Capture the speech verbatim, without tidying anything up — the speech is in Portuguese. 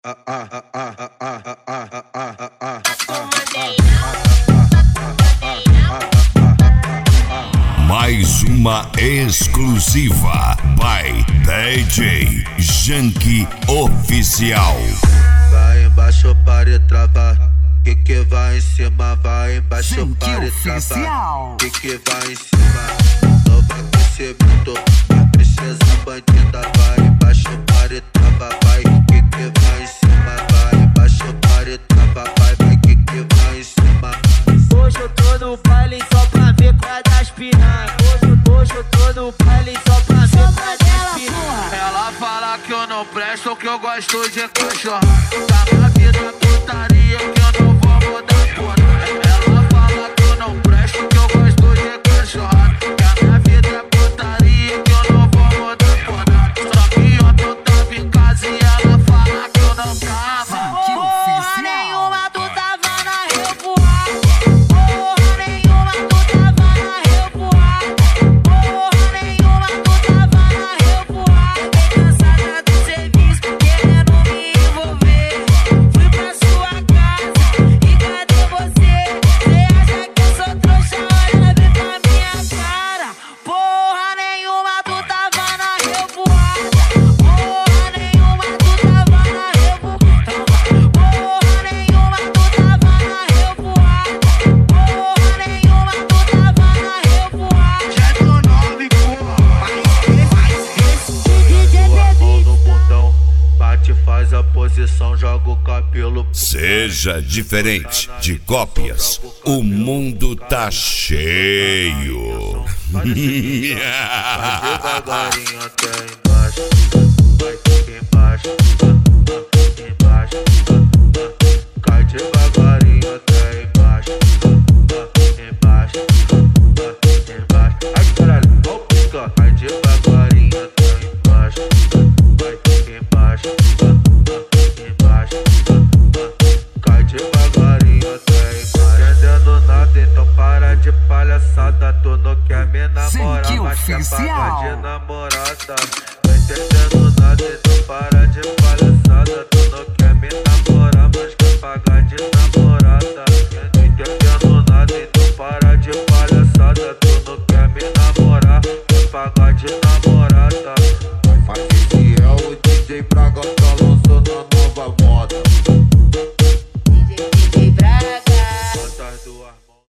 Mais uma exclusiva by D J Janky Oficial. Vai embaixo para travar, que que vai em cima, vai embaixo para travar, que que vai em cima, novo aquecimento, a princesa bandida, vai embaixo para travar, vai, que que vai em cima, vai embaixo para travar, vai, vai, que que vai em cima. Hoje eu tô no baile só pra ver qual é das piranha. Hoje, hoje eu tô no baile só pra ver qual é das piranha. Ela fala que eu não presto, que eu gosto de cachorro. Tá na vida putaria que eu não vou mudar por nada. Ela fala que eu não presto, que eu gosto de cachorro. Que a minha vida é putaria que eu não vou mudar por nada. Só que ontem eu tava em casa e ela fala que eu não tava. Porra nenhuma, tu tava na revoada. Porra nenhuma, tu tava na revoada. Porra nenhuma, tu tava na revoada. Tô cansada do serviço, querendo me envolver. Fui pra sua casa e cadê você? Cê acha que eu sou trouxa? Olha bem pra minha cara. Porra nenhuma, tu tava na revoada. Porra nenhuma, tu tava na revoada. Porra nenhuma, tu tava na revoada. Porra nenhuma, tu tava na revoada. Já tô nove, porra. D J Mão no bundão, bate, faz a posição, joga o cabelo. Seja diferente de cópias, o mundo tá cheio. Devagarinho até embaixo, vai embaixo, embaixo, cai devagarinho até embaixo, embaixo, embaixo. Ai caralho, ó o pica, cai devagarinho até embaixo, vai embaixo, embaixo, cai devagarinho até embaixo. Entendendo nada, então para de palhaçada, tu não quer me namorar, mas quer pagar de namorada. Não entendendo nada, então para de palhaçada, tu não quer me namorar, mas quer pagar de namorada.